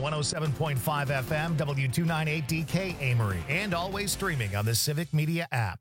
107.5 FM, W298DK Amory, and always streaming on the Civic Media app.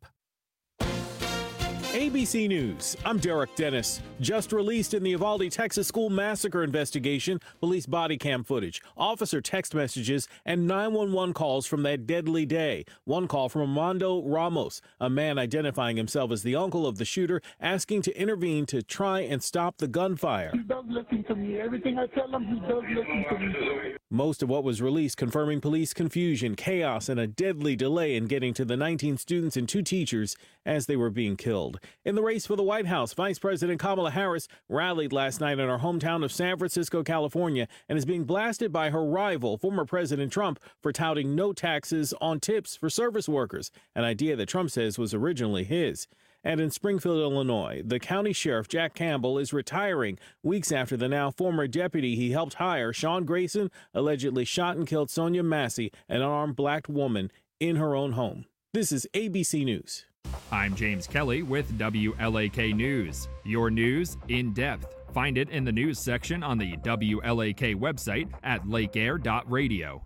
ABC News, I'm Derek Dennis. Just released in the Uvalde, Texas school massacre investigation, police body cam footage, officer text messages, and 911 calls from that deadly day. One call from Armando Ramos, a man identifying himself as the uncle of the shooter, asking to intervene to try and stop the gunfire. He does listen to me. Everything I tell him, he does listen to me. Most of what was released confirming police confusion, chaos, and a deadly delay in getting to the 19 students and 2 teachers as they were being killed. In the race for the White House, Vice President Kamala Harris rallied last night in her hometown of San Francisco, California, and is being blasted by her rival, former President Trump, for touting no taxes on tips for service workers, an idea that Trump says was originally his. And in Springfield, Illinois, the county sheriff, Jack Campbell, is retiring weeks after the now former deputy he helped hire, Sean Grayson, allegedly shot and killed Sonia Massey, an unarmed black woman, in her own home. This is ABC News. I'm James Kelly with WLAK News. Your news in depth. Find it in the news section on the WLAK website at lakeair.radio.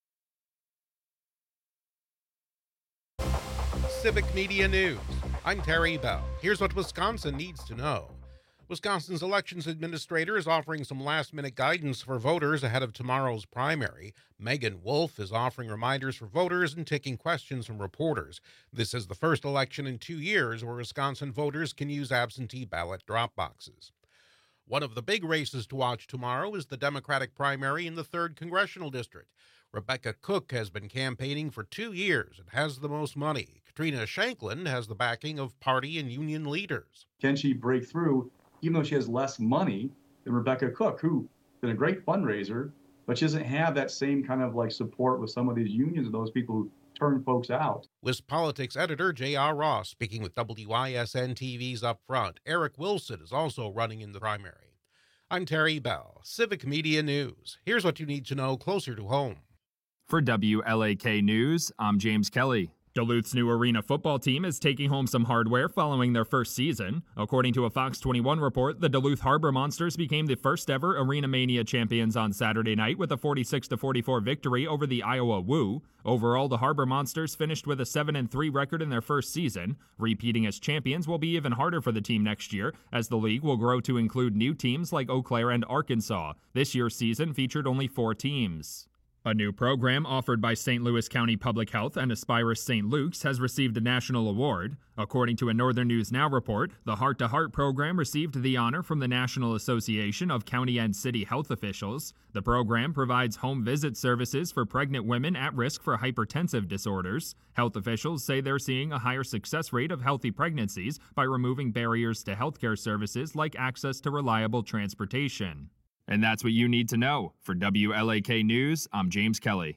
Civic Media News. I'm Terry Bell. Here's what Wisconsin needs to know. Wisconsin's elections administrator is offering some last-minute guidance for voters ahead of tomorrow's primary. Megan Wolf is offering reminders for voters and taking questions from reporters. This is the first election in 2 years where Wisconsin voters can use absentee ballot drop boxes. One of the big races to watch tomorrow is the Democratic primary in the 3rd Congressional District. Rebecca Cook has been campaigning for 2 years and has the most money. Katrina Shanklin has the backing of party and union leaders. Can she break through, even though she has less money than Rebecca Cook, who's been a great fundraiser, but she doesn't have that same kind of support with some of these unions and those people who turn folks out. WisPolitics editor J.R. Ross speaking with WISN TV's Up Front. Eric Wilson is also running in the primary. I'm Terry Bell, Civic Media News. Here's what you need to know closer to home. For WLAK News, I'm James Kelly. Duluth's new arena football team is taking home some hardware following their first season. According to a Fox 21 report, the Duluth Harbor Monsters became the first ever Arena Mania champions on Saturday night with a 46-44 victory over the Iowa Woo. Overall, the Harbor Monsters finished with a 7-3 record in their first season. Repeating as champions will be even harder for the team next year, as the league will grow to include new teams like Eau Claire and Arkansas. This year's season featured only 4 teams. A new program offered by St. Louis County Public Health and Aspirus St. Luke's has received a national award. According to a Northern News Now report, the Heart to Heart program received the honor from the National Association of County and City Health Officials. The program provides home visit services for pregnant women at risk for hypertensive disorders. Health officials say they're seeing a higher success rate of healthy pregnancies by removing barriers to healthcare services like access to reliable transportation. And that's what you need to know. For WLAK News, I'm James Kelly.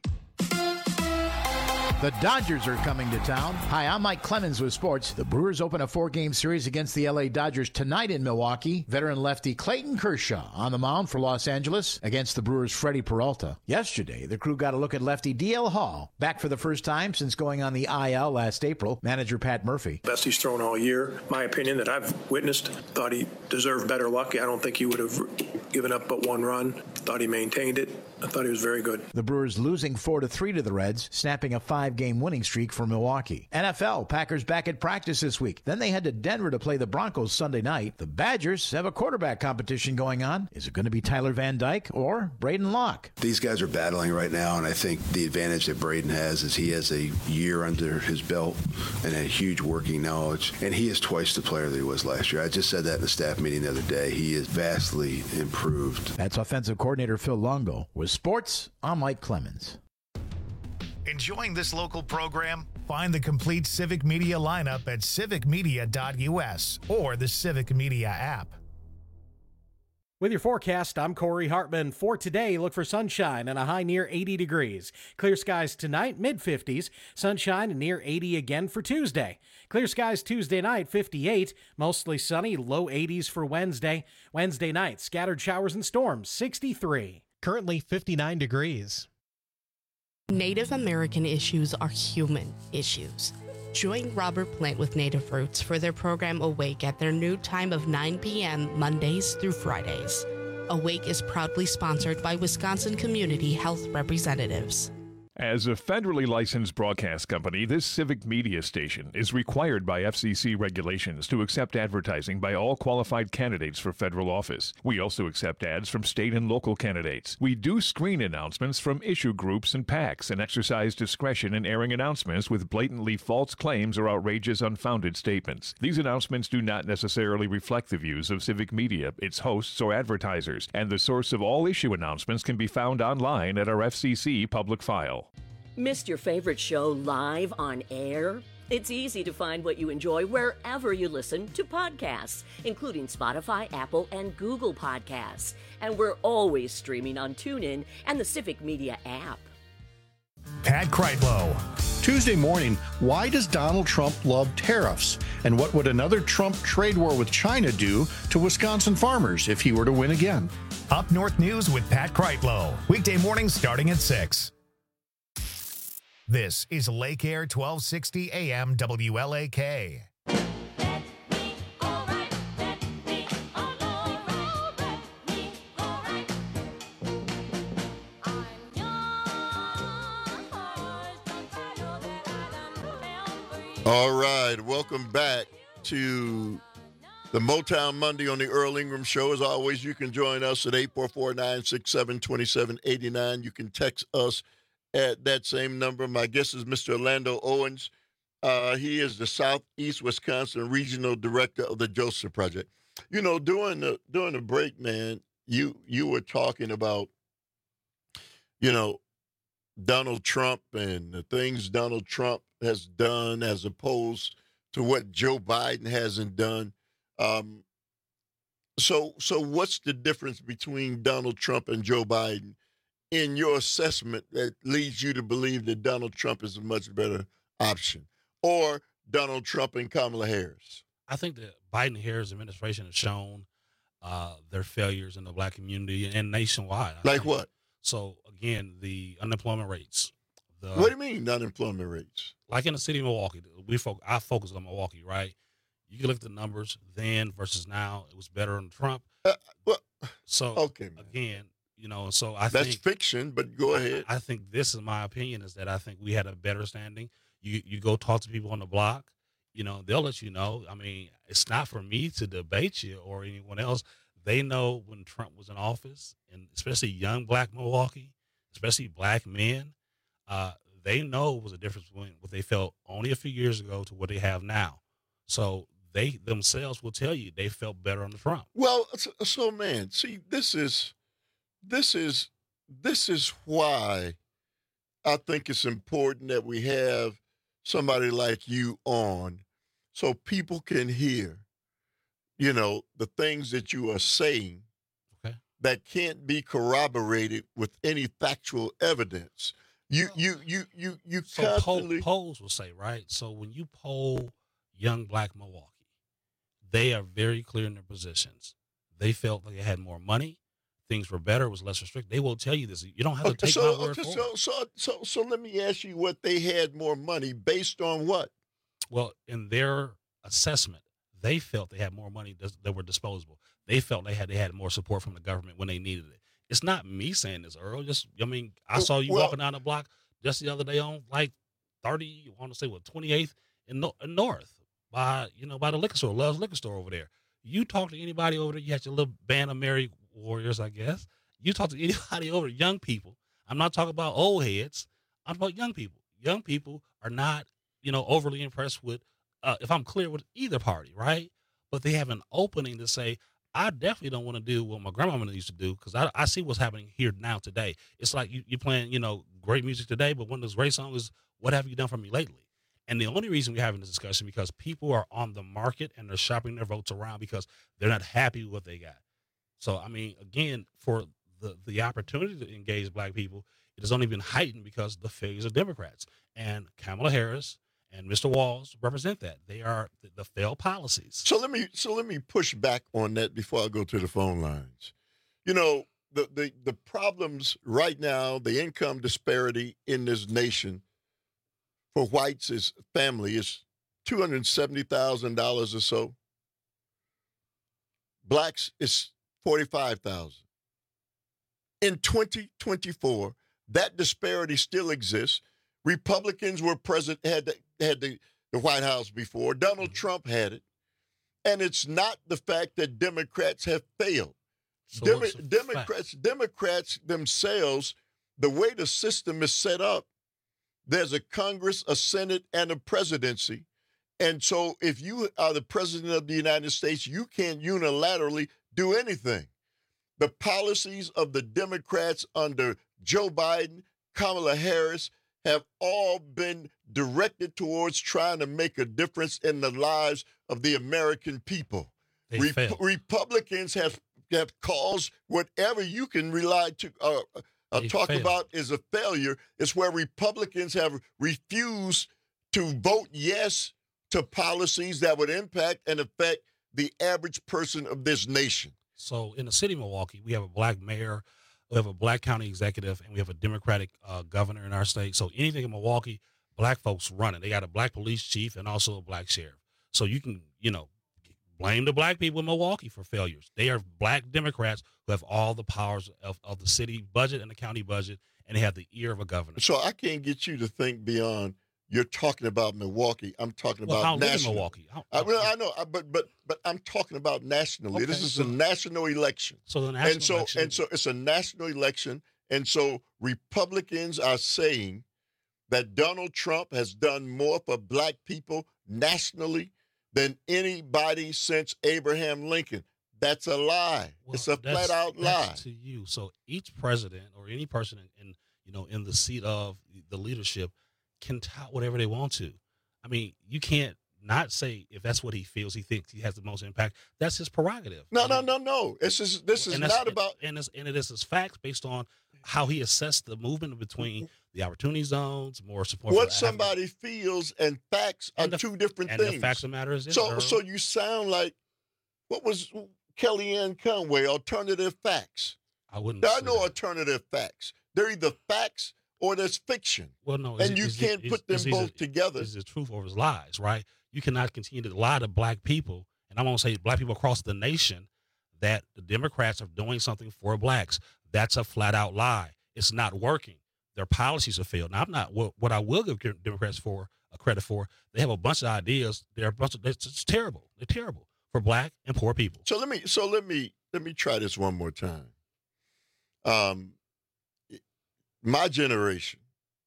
The Dodgers are coming to town. Hi, I'm Mike Clemens with sports. The Brewers open a 4-game series against the LA Dodgers tonight in Milwaukee. Veteran lefty Clayton Kershaw on the mound for Los Angeles against the Brewers' Freddie Peralta. Yesterday, the crew got a look at lefty DL Hall, back for the first time since going on the IL last April. Manager Pat Murphy. Best he's thrown all year. My opinion that I've witnessed, thought he deserved better luck. I don't think he would have given up but 1 run. Thought he maintained it. I thought he was very good. The Brewers losing 4-3 to the Reds, snapping a 5-game winning streak for Milwaukee. NFL, Packers back at practice this week. Then they head to Denver to play the Broncos Sunday night. The Badgers have a quarterback competition going on. Is it going to be Tyler Van Dyke or Braden Locke? These guys are battling right now, and I think the advantage that Braden has is he has a year under his belt and a huge working knowledge, and he is twice the player that he was last year. I just said that in the staff meeting the other day. He is vastly improved. That's offensive coordinator Phil Longo. With sports, I'm Mike Clemens. Enjoying this local program? Find the complete Civic Media lineup at civicmedia.us or the Civic Media app. With your forecast, I'm Corey Hartman. For today, look for sunshine and a high near 80 degrees. Clear skies tonight, mid-50s. Sunshine and near 80 again for Tuesday. Clear skies Tuesday night, 58. Mostly sunny, low 80s for Wednesday. Wednesday night, scattered showers and storms, 63. Currently 59 degrees. Native American issues are human issues. Join Robert Plant with Native Roots for their program Awake at their new time of 9 p.m. Mondays through Fridays. Awake is proudly sponsored by Wisconsin Community Health Representatives. As a federally licensed broadcast company, this civic media station is required by FCC regulations to accept advertising by all qualified candidates for federal office. We also accept ads from state and local candidates. We do screen announcements from issue groups and PACs and exercise discretion in airing announcements with blatantly false claims or outrageous, unfounded statements. These announcements do not necessarily reflect the views of civic media, its hosts, or advertisers, and the source of all issue announcements can be found online at our FCC public file. Missed your favorite show live on air? It's easy to find what you enjoy wherever you listen to podcasts, including Spotify, Apple, and Google Podcasts. And we're always streaming on TuneIn and the Civic Media app. Pat Kreitlow. Tuesday morning, why does Donald Trump love tariffs? And what would another Trump trade war with China do to Wisconsin farmers if he were to win again? Up North News with Pat Kreitlow. Weekday mornings starting at 6. This is Lake Air 1260 AM WLAK. All right, welcome back to the Motown Monday on the Earl Ingram Show. As always, you can join us at 844-967-2789. You can text us at that same number. My guest is Mr. Orlando Owens. He is the Southeast Wisconsin Regional Director of the Joseph Project. You know, during the break, man, you were talking about, you know, Donald Trump and the things Donald Trump has done as opposed to what Joe Biden hasn't done. So what's the difference between Donald Trump and Joe Biden in your assessment that leads you to believe that Donald Trump is a much better option, or Donald Trump and Kamala Harris? I think the Biden-Harris administration has shown their failures in the black community and nationwide. Like what? So, again, the unemployment rates. What do you mean unemployment rates? Like in the city of Milwaukee, I focus on Milwaukee, right? You can look at the numbers then versus now. It was better on Trump. Okay, man. Again, you know, so I think that's fiction, but go ahead. I think this is my opinion, is that I think we had a better standing. You go talk to people on the block, you know, they'll let you know. I mean, it's not for me to debate you or anyone else. They know when Trump was in office, and especially young black Milwaukee, especially black men, they know it was a difference between what they felt only a few years ago to what they have now. So they themselves will tell you they felt better under Trump. Well, so man, see, this is why I think it's important that we have somebody like you on so people can hear, you know, the things that you are saying that can't be corroborated with any factual evidence. You so constantly polls will say, right? So when you poll young black Milwaukee, they are very clear in their positions. They felt like they had more money, things were better, it was less restricted. They will tell you this. You don't have to take my word for it. So let me ask you what they had more money based on what? Well, in their assessment, they felt they had more money that were disposable. They felt they had more support from the government when they needed it. It's not me saying this, Earl. I saw you walking down the block just the other day on like 30, I want to say 28th in North by the liquor store, Love's Liquor Store over there. You talk to anybody over there, you had your little band of merry warriors, I guess. You talk to anybody over there, young people. I'm not talking about old heads. I'm talking about young people. Young people are not, overly impressed with, if I'm clear, with either party, right? But they have an opening to say, I definitely don't want to do what my grandmama used to do, because I see what's happening here now today. It's like you playing, great music today, but one of those great songs is, what have you done for me lately? And the only reason we're having this discussion because people are on the market and they're shopping their votes around because they're not happy with what they got. So, I mean, again, for the opportunity to engage black people, it has only been heightened because of the failures of Democrats. And Kamala Harris and Mr. Walz represent that. They are the failed policies. So let me push back on that before I go to the phone lines. The problems right now, the income disparity in this nation for whites is family is $270,000 or so. Blacks is $45,000. In 2024, that disparity still exists. Republicans were had the White House before. Donald Trump had it. And it's not the fact that Democrats have failed. So Democrats themselves, the way the system is set up, there's a Congress, a Senate, and a presidency. And so if you are the president of the United States, you can't unilaterally do anything. The policies of the Democrats under Joe Biden, Kamala Harris, have all been directed towards trying to make a difference in the lives of the American people. Republicans have caused whatever you can rely to talk about is a failure. It's where Republicans have refused to vote yes to policies that would impact and affect the average person of this nation. So in the city of Milwaukee, we have a black mayor, we have a black county executive, and we have a Democratic governor in our state. So anything in Milwaukee, black folks run it. They got a black police chief and also a black sheriff. So you can, blame the black people in Milwaukee for failures. They are black Democrats who have all the powers of the city budget and the county budget, and they have the ear of a governor. So I can't get you to think beyond. You're talking about Milwaukee. I'm talking about national. Milwaukee. I know, but I'm talking about nationally. Okay, this is a national election. So the national election. And so it's a national election. And so Republicans are saying that Donald Trump has done more for black people nationally than anybody since Abraham Lincoln. That's a lie. It's a flat out lie. To you. So each president or any person in the seat of the leadership can tout whatever they want to. I mean, you can't not say if that's what he feels, he thinks he has the most impact. That's his prerogative. No. This is not about. And it is his facts based on how he assessed the movement between the opportunity zones, more support. What somebody feels and facts are two different things. And the facts of the matter is so you sound like what was Kellyanne Conway? Alternative facts. I wouldn't. There are no alternative facts. They're either facts or there's fiction. Well, no, and you can't put them both together. It's the truth or it's lies, right? You cannot continue to lie to black people, and I won't say black people across the nation, that the Democrats are doing something for blacks. That's a flat out lie. It's not working. Their policies have failed. Now, I'm not what I will give Democrats for credit for. They have a bunch of ideas. It's terrible. They're terrible for black and poor people. So let me try this one more time. My generation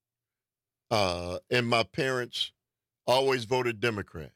and my parents always voted Democrat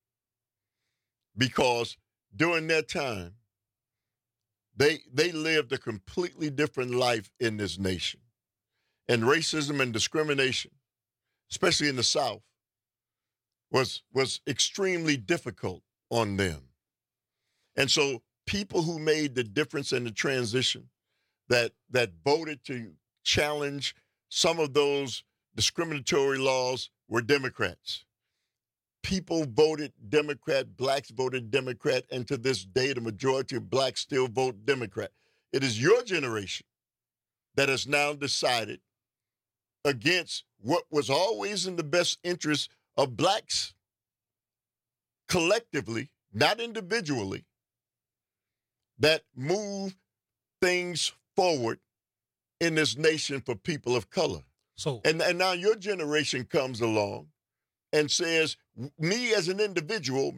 because during that time, they lived a completely different life in this nation. And racism and discrimination, especially in the South, was extremely difficult on them. And so people who made the difference in the transition that voted to challenge some of those discriminatory laws were Democrats. People voted Democrat, blacks voted Democrat, and to this day, the majority of blacks still vote Democrat. It is your generation that has now decided against what was always in the best interest of blacks collectively, not individually, that move things forward in this nation for people of color. So and now your generation comes along and says, me as an individual,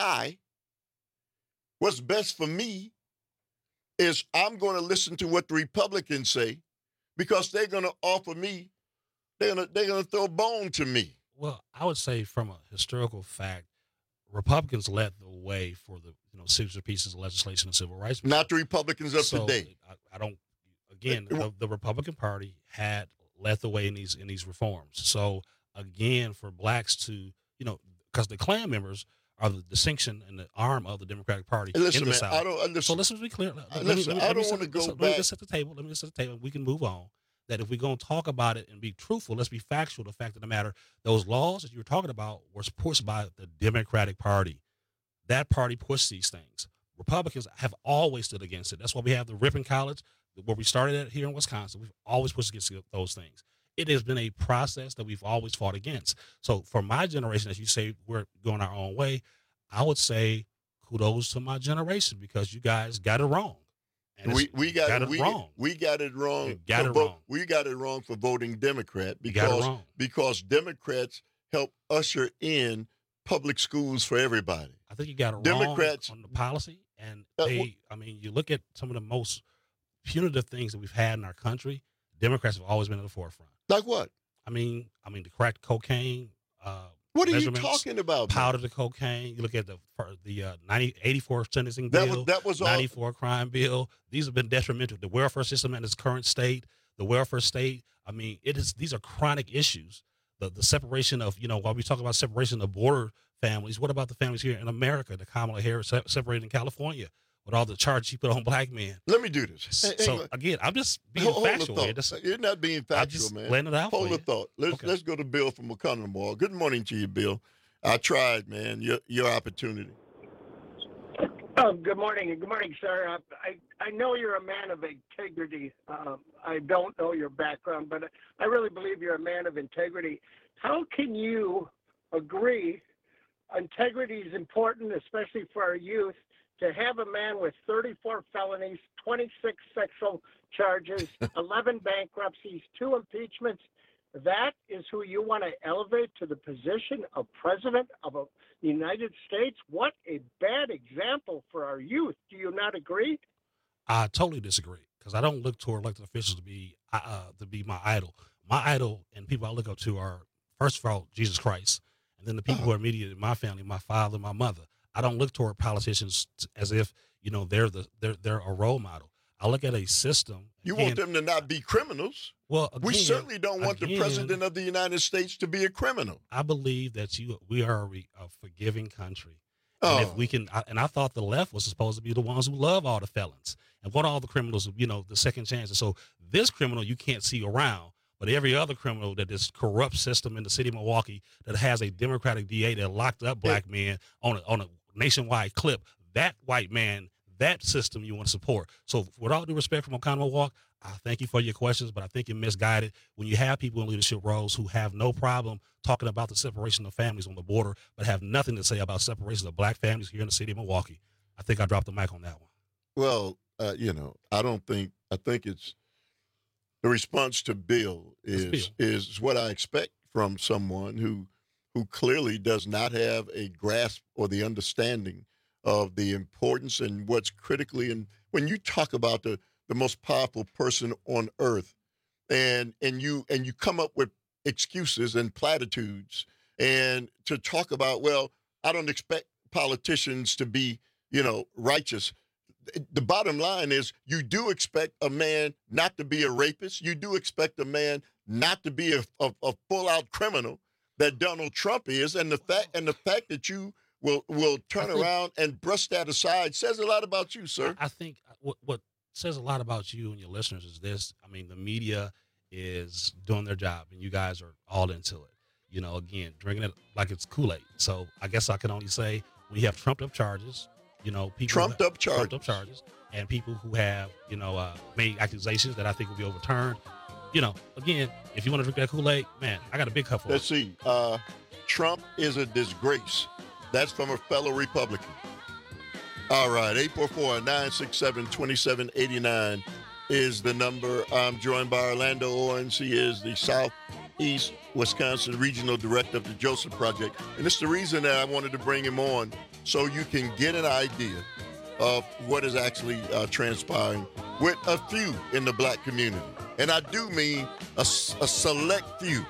what's best for me is I'm going to listen to what the Republicans say because they're going to offer me, they're going to throw a bone to me. Well, I would say from a historical fact, Republicans led the way for the signature pieces of legislation and civil rights. Not the Republicans of today. I don't. Again, the Republican Party had led the way in these reforms. So again, for blacks to because the Klan members are the distinction and the arm of the Democratic Party in the South. So let's be clear. I don't want to go back. Let me just set the table. And we can move on. That if we're going to talk about it and be truthful, let's be factual. The fact of the matter, those laws that you were talking about were pushed by the Democratic Party. That party pushed these things. Republicans have always stood against it. That's why we have the Ripon College, where we started at here in Wisconsin. We've always pushed against those things. It has been a process that we've always fought against. So for my generation, as you say, we're going our own way, I would say kudos to my generation because you guys got it wrong. And we got it wrong. We got it wrong. We got it wrong for voting Democrat because Democrats help usher in public schools for everybody. I think you got it Democrats wrong on the policy, and you look at some of the most punitive things that we've had in our country. Democrats have always been at the forefront. Like what? I mean, the crack cocaine. What are you talking about? Powder to cocaine. You look at the 84 sentencing bill. That was 94 crime bill. These have been detrimental. The welfare system in its current state, the welfare state. I mean, these are chronic issues. The separation of, while we talk about separation of border families, what about the families here in America? The Kamala Harris separated in California with all the charges she put on black men. Let me do this. Again, I'm just being factual here. You're not being factual, man. Laying it out Hold the thought. Let's go to Bill from Oconomowoc. Good morning to you, Bill. I tried, man. Your opportunity. Good morning. Good morning, sir. I know you're a man of integrity. I don't know your background, but I really believe you're a man of integrity. How can you agree integrity is important, especially for our youth, to have a man with 34 felonies, 26 sexual charges, 11 bankruptcies, 2 impeachments? That is who you want to elevate to the position of president of the United States? What a bad example for our youth. Do you not agree? I totally disagree, because I don't look toward elected officials to be my idol. My idol and people I look up to are, first of all, Jesus Christ, and then the people who are immediate in my family, my father, my mother. I don't look toward politicians as if they're a role model. I look at a system. You want them to not be criminals. Well, again, we certainly don't want the president of the United States to be a criminal. I believe that we are a forgiving country. And if we can, and I thought the left was supposed to be the ones who love all the felons and want all the criminals, the second chances. So this criminal you can't see around, but every other criminal that this corrupt system in the city of Milwaukee that has a Democratic DA that locked up black men on a nationwide clip, that white man, that system you want to support. So with all due respect from Oconomowoc, I thank you for your questions, but I think you're misguided when you have people in leadership roles who have no problem talking about the separation of families on the border, but have nothing to say about separation of black families here in the city of Milwaukee. I think I dropped the mic on that one. Well, I think it's the response to Bill is what I expect from someone who clearly does not have a grasp or the understanding of the importance and what's critically. And when you talk about the most powerful person on earth, and you come up with excuses and platitudes, and to talk about, well, I don't expect politicians to be, righteous. The bottom line is you do expect a man not to be a rapist. You do expect a man not to be a full-out criminal that Donald Trump is, and the fact that you will turn around and brush that aside says a lot about you, sir. I think what says a lot about you and your listeners is this. I mean, the media is doing their job, and you guys are all into it. Again, drinking it like it's Kool-Aid. So I guess I can only say we have trumped-up charges. People trumped-up charges, and people who have made accusations that I think will be overturned. Again, if you want to drink that Kool-Aid, man, I got a big cup for it. Let's see. Trump is a disgrace. That's from a fellow Republican. All right, 844-967-2789 is the number. I'm joined by Orlando Owens. He is the Southeast Wisconsin Regional Director of the Joseph Project. And it's the reason that I wanted to bring him on, so you can get an idea of what is actually transpiring with a few in the black community. And I do mean a select few.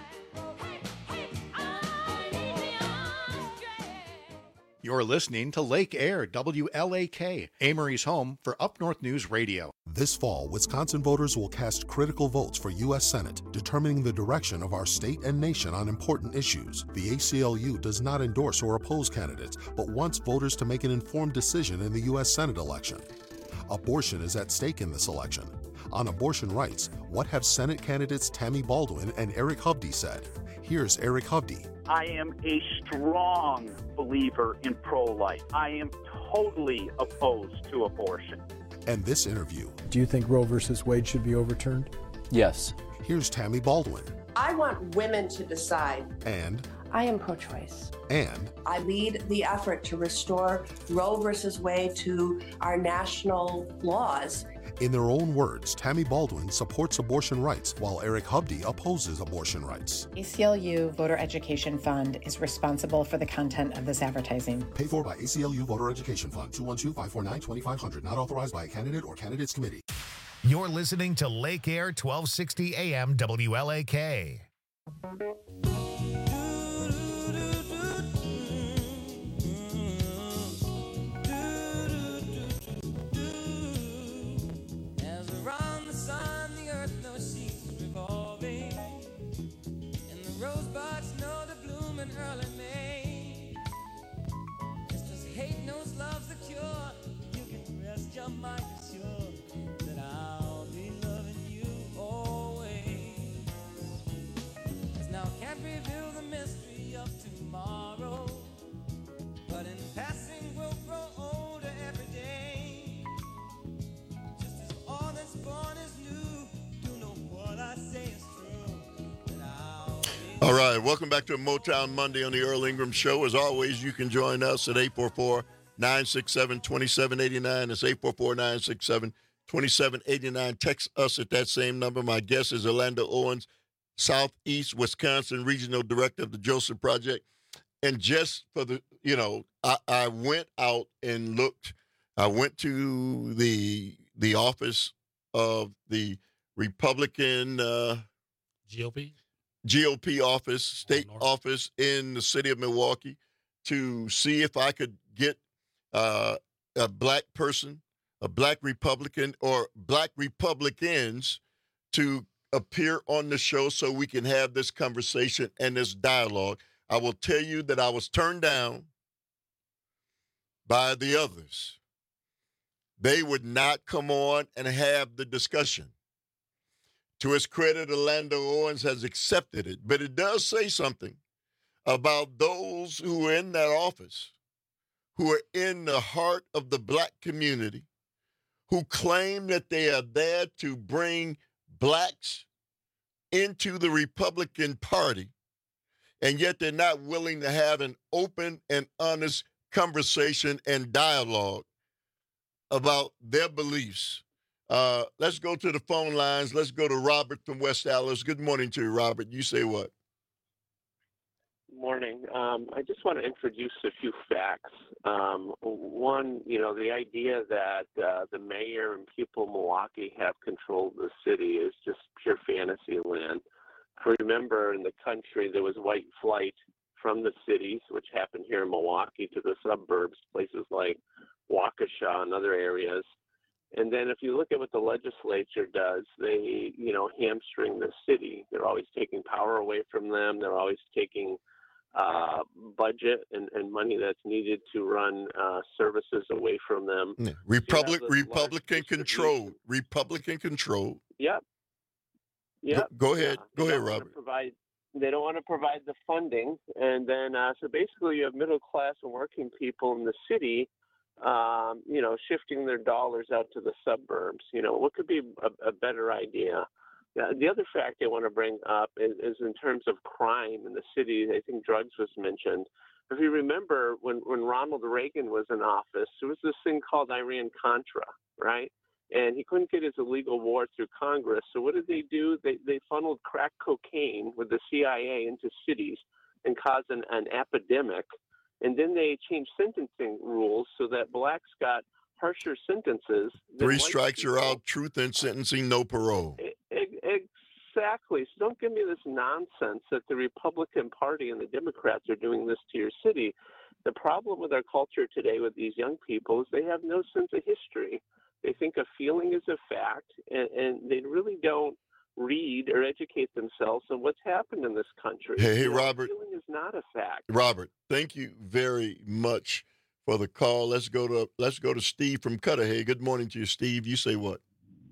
You're listening to Lake Air, WLAK, Amory's home for Up North News Radio. This fall, Wisconsin voters will cast critical votes for U.S. Senate, determining the direction of our state and nation on important issues. The ACLU does not endorse or oppose candidates, but wants voters to make an informed decision in the U.S. Senate election. Abortion is at stake in this election. On abortion rights, what have Senate candidates Tammy Baldwin and Eric Hovde said? Here's Eric Hovde. I am a strong believer in pro-life. I am totally opposed to abortion. And this interview. Do you think Roe versus Wade should be overturned? Yes. Here's Tammy Baldwin. I want women to decide. And I am pro-choice. And I lead the effort to restore Roe versus Wade to our national laws. in their own words, Tammy Baldwin supports abortion rights while Eric Hovde opposes abortion rights. ACLU Voter Education Fund is responsible for the content of this advertising. Paid for by ACLU Voter Education Fund, 212-549-2500, not authorized by a candidate or candidates committee. You're listening to Lake Air 1260 AM WLAK. All right, welcome back to Motown Monday on the Earl Ingram Show. As always, you can join us at 844-967-2789. It's 844-967-2789. Text us at that same number. My guest is Orlando Owens, Southeast Wisconsin Regional Director of the Joseph Project. And just for the, I went out and looked. I went to the office of the Republican GOP office, state office in the city of Milwaukee to see if I could get a black person, a black Republican, or black Republicans to appear on the show so we can have this conversation and this dialogue. I will tell you that I was turned down by the others. They would not come on and have the discussion. To his credit, Orlando Owens has accepted it, but it does say something about those who are in that office, who are in the heart of the black community, who claim that they are there to bring blacks into the Republican Party, and yet they're not willing to have an open and honest conversation and dialogue about their beliefs. Let's go to the phone lines. Let's go to Robert from West Allis. Good morning to you, Robert. You say what? Morning. I just want to introduce a few facts. One, the idea that the mayor and people of Milwaukee have control of the city is just pure fantasy land. Remember, in the country, there was white flight from the cities, which happened here in Milwaukee, to the suburbs, places like Waukesha and other areas. And then if you look at what the legislature does, they, hamstring the city. They're always taking power away from them. They're always taking budget and money that's needed to run services away from them. Yeah. Republican control. Republican control. Yep. Go ahead. Go ahead, Robert. They don't want to provide the funding. And then, so basically you have middle class and working people in the city shifting their dollars out to the suburbs. What could be a better idea? The other fact I want to bring up is in terms of crime in the city. I think drugs was mentioned. If you remember, when Ronald Reagan was in office, there was this thing called Iran-Contra, right? And he couldn't get his illegal war through Congress. So what did they do? They funneled crack cocaine with the CIA into cities and caused an epidemic. And then they changed sentencing rules so that blacks got harsher sentences. 3 strikes, you're out. Truth in sentencing, no parole. Exactly. So don't give me this nonsense that the Republican Party and the Democrats are doing this to your city. The problem with our culture today with these young people is they have no sense of history. They think a feeling is a fact, and they really don't read or educate themselves on what's happened in this country. Hey, Robert. Feeling is not a fact. Robert, thank you very much for the call. Let's go to Steve from Cudahy. Good morning to you, Steve. You say what?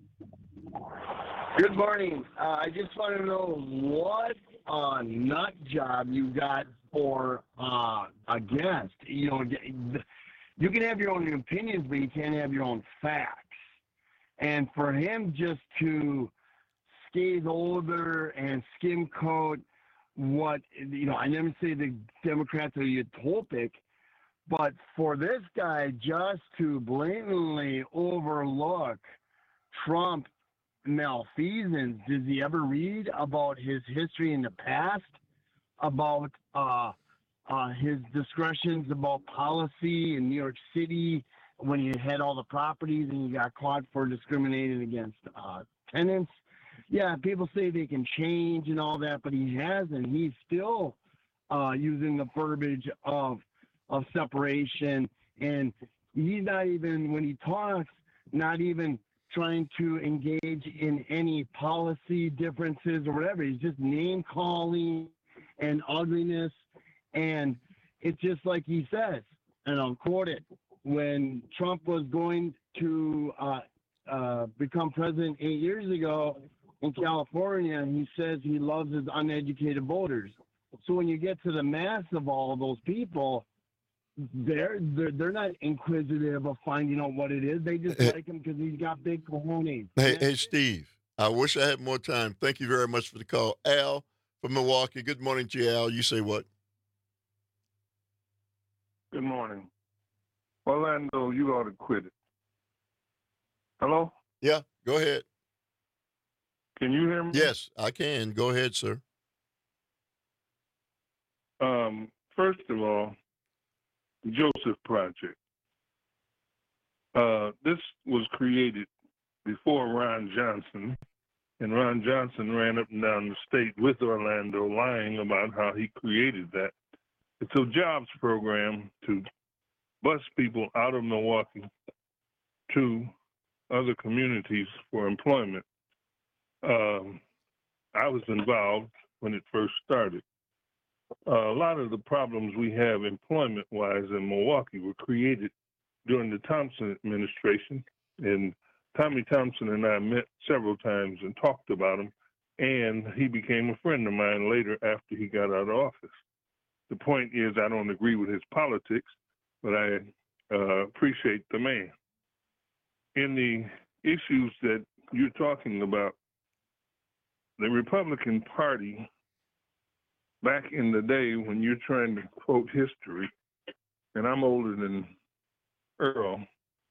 Good morning. I just want to know what nut job you got for a guest. You can have your own opinions, but you can't have your own facts. And for him just to skate over and skim coat what, I never say the Democrats are utopic, but for this guy just to blatantly overlook Trump malfeasance, does he ever read about his history in the past, about his discretions about policy in New York City when he had all the properties and he got caught for discriminating against tenants? Yeah, people say they can change and all that, but he hasn't. He's still using the verbiage of separation, and he's not even, when he talks, not even trying to engage in any policy differences or whatever. He's just name calling and ugliness, and it's just like he says, and I'll quote it, when Trump was going to become president 8 years ago in California, he says he loves his uneducated voters. So when you get to the mass of all of those people, they're not inquisitive of finding out what it is. They just like him because he's got big cojones. Hey, Steve, I wish I had more time. Thank you very much for the call. Al from Milwaukee. Good morning to you, Al. You say what? Good morning. Orlando, you ought to quit it. Hello? Yeah, go ahead. Can you hear me? Yes, I can. Go ahead, sir. First of all, Joseph Project. This was created before Ron Johnson, and Ron Johnson ran up and down the state with Orlando lying about how he created that. It's a jobs program to bus people out of Milwaukee to other communities for employment. I was involved when it first started. A lot of the problems we have employment-wise in Milwaukee were created during the Thompson administration, and Tommy Thompson and I met several times and talked about him, and he became a friend of mine later after he got out of office. The point is, I don't agree with his politics, but I appreciate the man. In the issues that you're talking about, the Republican Party, back in the day when you're trying to quote history, and I'm older than Earl,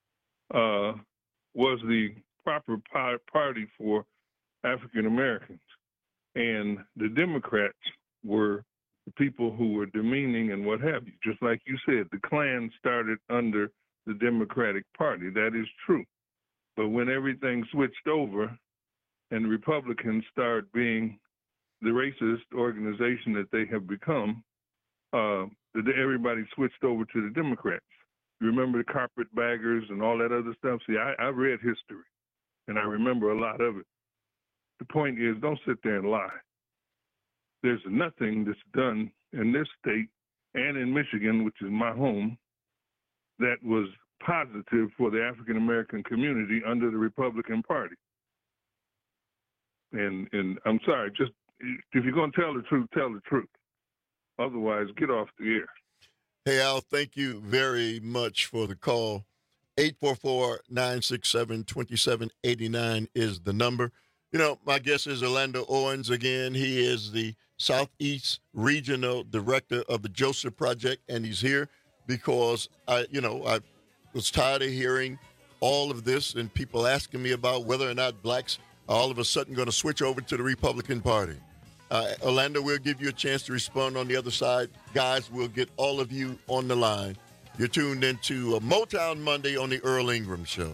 was the proper party for African Americans. And the Democrats were the people who were demeaning and what have you. Just like you said, the Klan started under the Democratic Party. That is true. But when everything switched over and Republicans started being the racist organization that they have become, everybody switched over to the Democrats. You remember the carpetbaggers and all that other stuff? See, I read history, and I remember a lot of it. The point is, don't sit there and lie. There's nothing that's done in this state and in Michigan, which is my home, that was positive for the African-American community under the Republican Party. And I'm sorry, just if you're going to tell the truth, tell the truth. Otherwise, get off the air. Hey, Al, thank you very much for the call. 844-967-2789 is the number. You know, my guest is Orlando Owens again. He is the Southeast Regional Director of the Joseph Project, and he's here because I was tired of hearing all of this and people asking me about whether or not blacks are all of a sudden going to switch over to the Republican Party. Orlando, we'll give you a chance to respond on the other side. Guys, we'll get all of you on the line. You're tuned into Motown Monday on the Earl Ingram Show.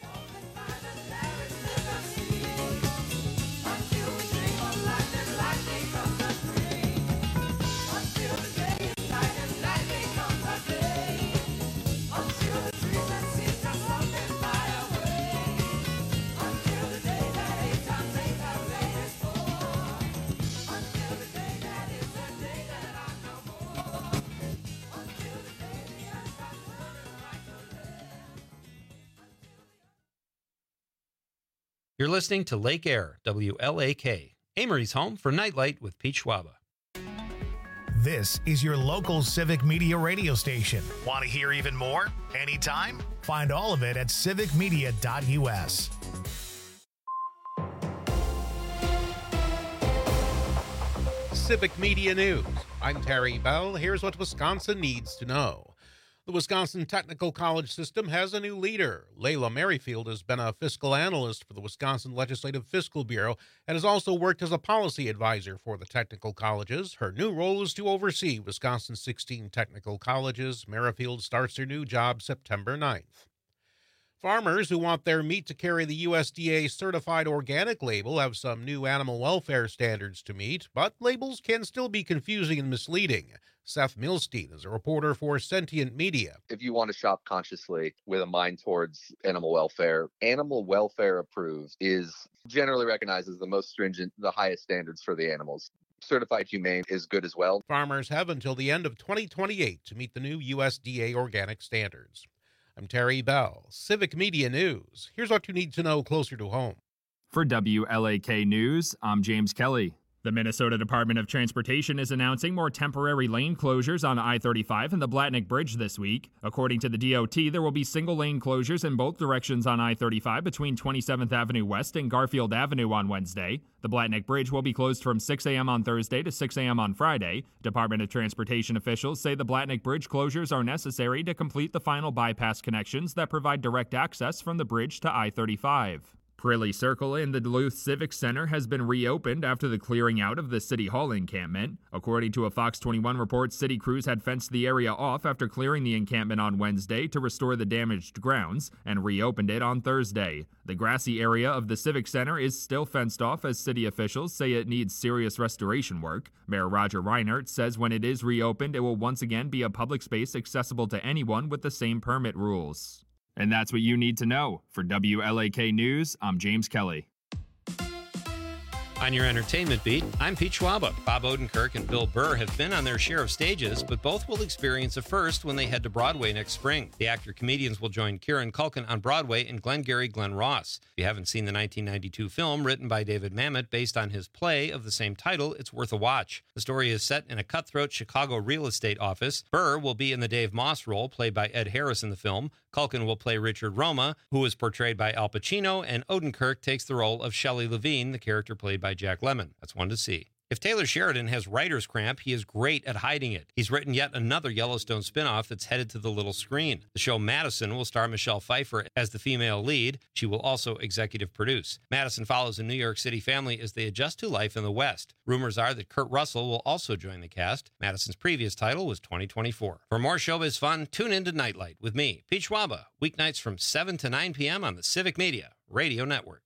You're listening to Lake Air, WLAK, Amory's home for Nightlight with Pete Schwaba. This is your local civic media radio station. Want to hear even more? Anytime? Find all of it at civicmedia.us. Civic Media News. I'm Terry Bell. Here's what Wisconsin needs to know. The Wisconsin Technical College system has a new leader. Layla Merrifield has been a fiscal analyst for the Wisconsin Legislative Fiscal Bureau and has also worked as a policy advisor for the technical colleges. Her new role is to oversee Wisconsin's 16 technical colleges. Merrifield starts her new job September 9th. Farmers who want their meat to carry the USDA certified organic label have some new animal welfare standards to meet, but labels can still be confusing and misleading. Seth Milstein is a reporter for Sentient Media. If you want to shop consciously with a mind towards animal welfare approved is generally recognized as the most stringent, the highest standards for the animals. Certified Humane is good as well. Farmers have until the end of 2028 to meet the new USDA organic standards. I'm Terry Bell, Civic Media News. Here's what you need to know closer to home. For WLAK News, I'm James Kelly. The Minnesota Department of Transportation is announcing more temporary lane closures on I-35 and the Blatnick Bridge this week. According to the DOT, there will be single-lane closures in both directions on I-35 between 27th Avenue West and Garfield Avenue on Wednesday. The Blatnick Bridge will be closed from 6 a.m. on Thursday to 6 a.m. on Friday. Department of Transportation officials say the Blatnick Bridge closures are necessary to complete the final bypass connections that provide direct access from the bridge to I-35. Prilly Circle in the Duluth Civic Center has been reopened after the clearing out of the City Hall encampment. According to a Fox 21 report, city crews had fenced the area off after clearing the encampment on Wednesday to restore the damaged grounds and reopened it on Thursday. The grassy area of the Civic Center is still fenced off as city officials say it needs serious restoration work. Mayor Roger Reinert says when it is reopened, it will once again be a public space accessible to anyone with the same permit rules. And that's what you need to know. For WLAK News, I'm James Kelly. On your entertainment beat, I'm Pete Schwaba. Bob Odenkirk and Bill Burr have been on their share of stages, but both will experience a first when they head to Broadway next spring. The actor-comedians will join Kieran Culkin on Broadway in Glengarry Glen Ross. If you haven't seen the 1992 film written by David Mamet based on his play of the same title, it's worth a watch. The story is set in a cutthroat Chicago real estate office. Burr will be in the Dave Moss role, played by Ed Harris in the film. Culkin will play Richard Roma, who is portrayed by Al Pacino, and Odenkirk takes the role of Shelley Levine, the character played by Jack Lemmon. That's one to see. If Taylor Sheridan has writer's cramp, he is great at hiding it. He's written yet another Yellowstone spinoff that's headed to the little screen. The show Madison will star Michelle Pfeiffer as the female lead. She will also executive produce. Madison follows a New York City family as they adjust to life in the West. Rumors are that Kurt Russell will also join the cast. Madison's previous title was 2024. For more showbiz fun, tune in to Nightlight with me, Pete Schwaba, weeknights from 7 to 9 p.m. on the Civic Media Radio Network.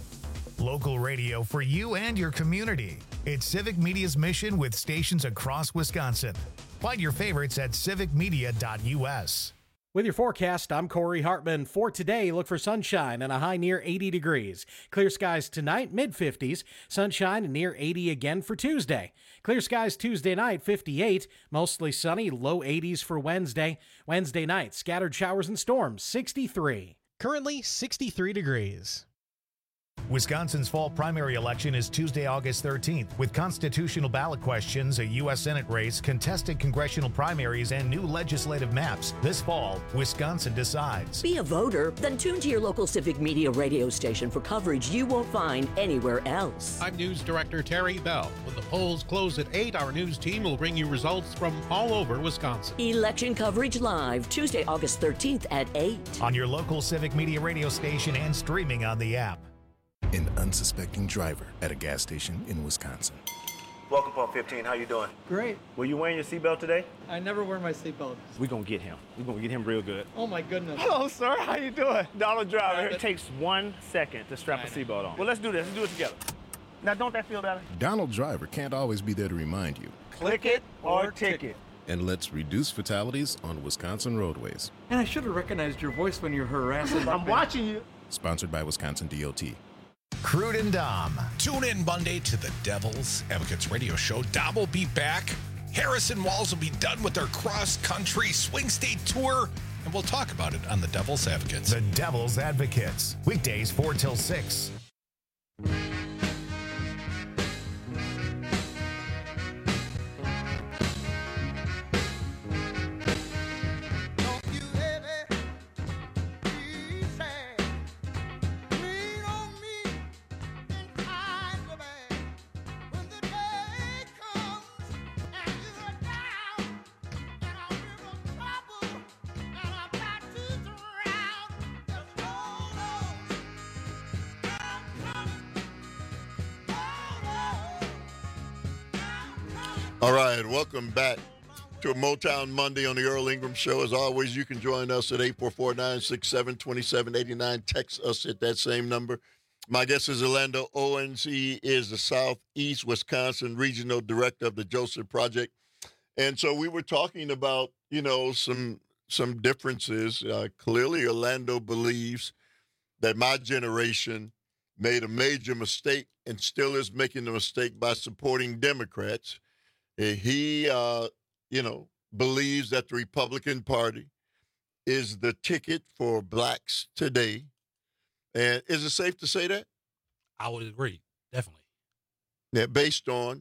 Local radio for you and your community. It's Civic Media's mission with stations across Wisconsin. Find your favorites at civicmedia.us. With your forecast, I'm Corey Hartman. For today, look for sunshine and a high near 80 degrees. Clear skies tonight, mid-50s. Sunshine and near 80 again for Tuesday. Clear skies Tuesday night, 58. Mostly sunny, low 80s for Wednesday. Wednesday night, scattered showers and storms, 63. Currently, 63 degrees. Wisconsin's fall primary election is Tuesday, August 13th, with constitutional ballot questions, a U.S. Senate race, contested congressional primaries, and new legislative maps. This fall, Wisconsin decides. Be a voter? Then tune to your local Civic Media radio station for coverage you won't find anywhere else. I'm News Director Terry Bell. When the polls close at 8, our news team will bring you results from all over Wisconsin. Election coverage live, Tuesday, August 13th at 8. On your local Civic Media radio station and streaming on the app. An unsuspecting driver at a gas station in Wisconsin. Welcome, Pump 15. How you doing? Great. Were you wearing your seatbelt today? I never wear my seatbelt. We're going to get him. We're going to get him real good. Oh, my goodness. Hello, sir. How you doing? Donald Driver. It takes 1 second to strap a seatbelt on. Well, let's do this. Let's do it together. Now, don't that feel better? Donald Driver can't always be there to remind you. Click it or ticket. And let's reduce fatalities on Wisconsin roadways. And I should have recognized your voice when you're harassing. I'm watching you. Sponsored by Wisconsin DOT. Crude and Dom. Tune in Monday to the Devil's Advocates radio show. Dom will be back. Harrison Walls will be done with their cross-country swing state tour, and we'll talk about it on the Devil's Advocates. The Devil's Advocates. Weekdays 4 till 6. Come All right, welcome back to a Motown Monday on the Earl Ingram Show. As always, you can join us at 844-967-2789. Text us at that same number. My guest is Orlando Owens. He is the Southeast Wisconsin Regional Director of the Joseph Project. And so we were talking about, some differences. Clearly, Orlando believes that my generation made a major mistake and still is making the mistake by supporting Democrats. He, believes that the Republican Party is the ticket for blacks today. And is it safe to say that? I would agree, definitely. Yeah, based on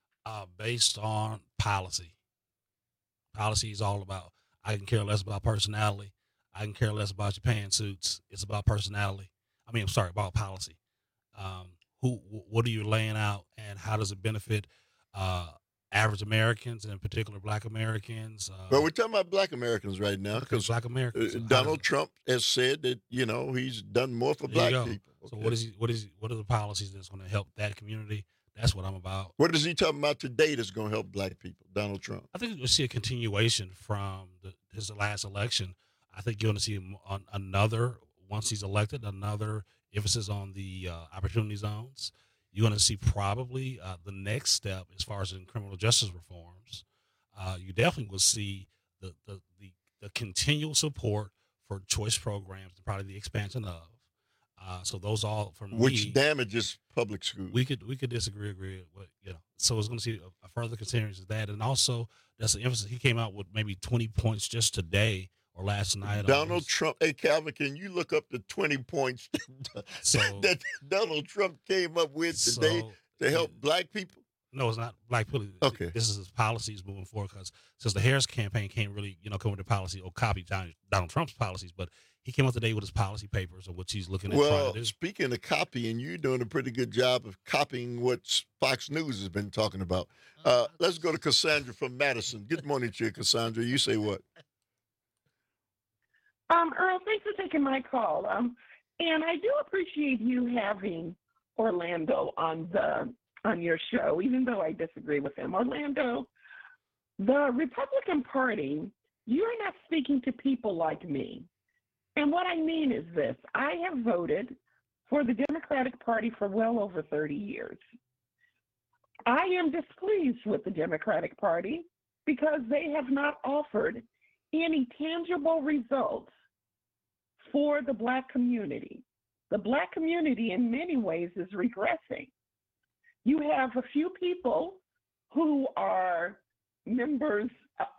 policy. Policy is all about, I can care less about personality. I can care less about your pantsuits. It's about personality. About policy. What are you laying out, and how does it benefit average Americans, and in particular Black Americans? Well, we're talking about Black Americans right now, because Black Americans. Donald Trump has said that he's done more for Black people. So what are the policies that's going to help that community? That's what I'm about. What is he talking about today that's going to help Black people, Donald Trump? I think you'll see a continuation from his last election. I think you're going to see once he's elected, another emphasis on the opportunity zones. You're going to see probably the next step as far as in criminal justice reforms. You definitely will see the continual support for choice programs and probably the expansion of. So those all from which damages public schools. We could disagree, but so it's going to see a further continuation of that, and also that's the emphasis. He came out with maybe 20 points just today or last night. Donald Trump. Hey, Calvin, can you look up the 20 points that Donald Trump came up with today to help Black people? No, it's not Black people. Okay. This is his policies moving forward, because since the Harris campaign can't really, come with a policy or copy Donald Trump's policies, but he came out today with his policy papers of what he's looking at trying to do. Speaking of copying, you're doing a pretty good job of copying what Fox News has been talking about. Let's go to Cassandra from Madison. Good morning to you, Cassandra. You say what? Earl, thanks for taking my call. And I do appreciate you having Orlando on your show, even though I disagree with him. Orlando, the Republican Party, you're not speaking to people like me. And what I mean is this: I have voted for the Democratic Party for well over 30 years. I am displeased with the Democratic Party because they have not offered any tangible results for the Black community. The Black community in many ways is regressing. You have a few people who are members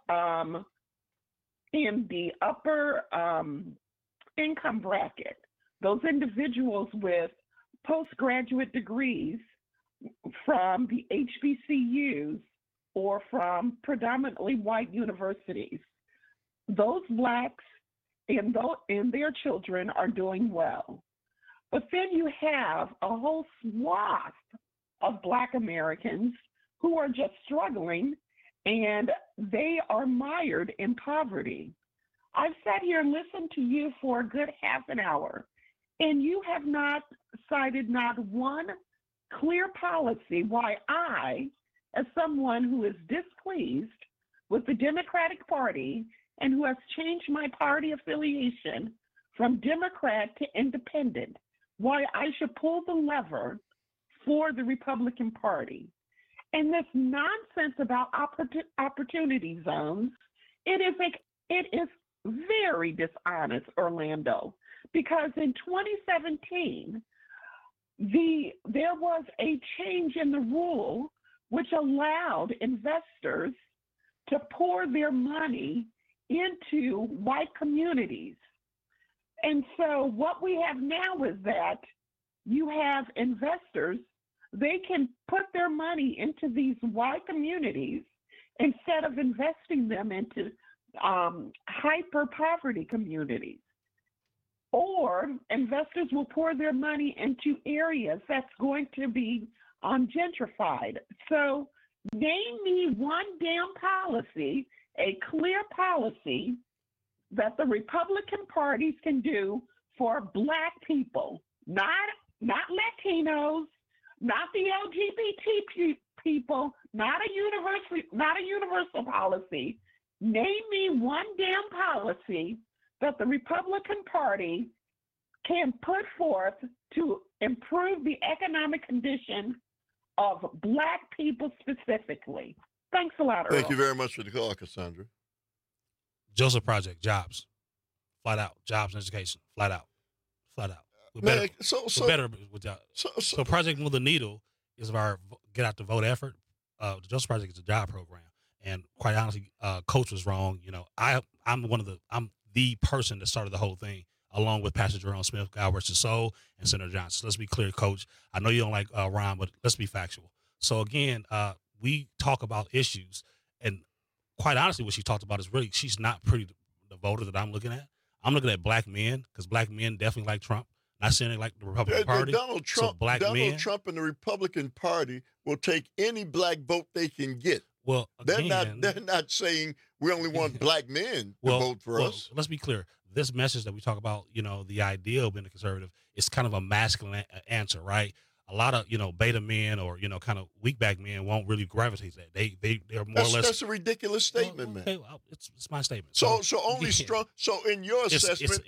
in the upper income bracket, those individuals with postgraduate degrees from the HBCUs or from predominantly white universities. Those Blacks and their children are doing well. But then you have a whole swath of Black Americans who are just struggling, and they are mired in poverty. I've sat here and listened to you for a good half an hour, and you have not cited not one clear policy why I, as someone who is displeased with the Democratic Party and who has changed my party affiliation from Democrat to independent, why I should pull the lever for the Republican Party. And this nonsense about opportunity zones, it is very dishonest, Orlando, because in 2017, there was a change in the rule which allowed investors to pour their money into white communities. And so what we have now is that you have investors, they can put their money into these white communities instead of investing them into hyper poverty communities. Or investors will pour their money into areas that's going to be gentrified. So name me one damn policy, a clear policy that the Republican parties can do for Black people, not Latinos, not the LGBT people, not a universal policy. Name me one damn policy that the Republican Party can put forth to improve the economic condition of Black people specifically. Thanks a lot, Earl. Thank you very much for the call, Cassandra. Joseph Project, jobs, flat out. Jobs and education, flat out. We're better. We're better with jobs. So Project Move the Needle is our get out the vote effort. The Joseph Project is a job program, and quite honestly, Coach was wrong. You know, I'm the person that started the whole thing, along with Pastor Jerome Smith, God rest his soul, and Senator Johnson. Let's be clear, Coach. I know you don't like Ron, but let's be factual. So again, we talk about issues, and quite honestly, what she talked about is really she's not pretty. The voter that I'm looking at, I'm looking at Black men, because Black men definitely like Trump. Not saying they like the Republican Party. Donald Trump, so Black Donald men, Trump and the Republican Party will take any Black vote they can get. Well, again, they're not saying we only want Black men to vote for us. Let's be clear. This message that we talk about, you know, the idea of being a conservative, is kind of a masculine answer, right? A lot of, you know, beta men or, you know, kind of weak back men won't really gravitate to that. They're more or less. That's a ridiculous statement, man. Okay, it's my statement. So only strong. So in your assessment,